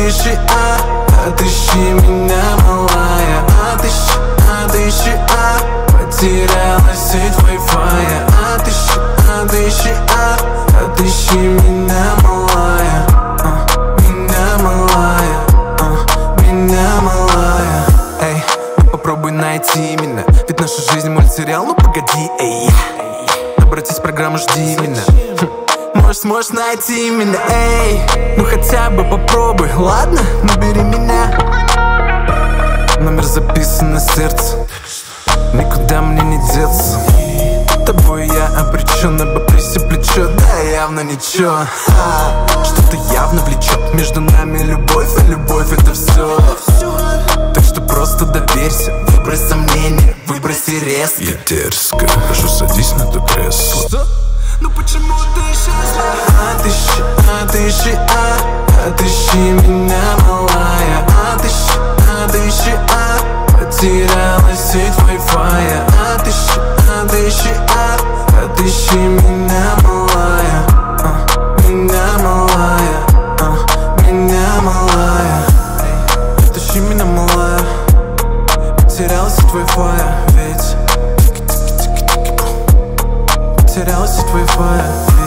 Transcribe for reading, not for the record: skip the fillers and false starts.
отыщи меня, малая. Отыщи, потерялась сеть Wi-Fi. Отыщи меня, малая. Меня, малая. Меня, малая. Эй, попробуй найти меня, ведь наша жизнь мультсериал, ну погоди, эй. Обратись в программу, жди меня. Может, сможешь найти меня, эй. Ну хотя бы попробуй, ладно? Набери меня. Номер записан на сердце, никуда мне не деться. Тобой я обречен, небо плечо плечо, да явно ничего. Что-то явно влечет между нами любовь, а любовь это все. Так что просто доверься, выбрось сомнения, выброси резко. Я дерзко, прошу, садись на то кресло. Что? Ну почему ты счастлив? Отыщи меня, малая. Отыщи, потерялась сеть Wi-Fi. Отыщи меня, малая. Меня, малая. Меня, малая. Отыщи меня, малая. Потерялась сеть Wi-Fi, ведь потерялась сеть Wi-Fi.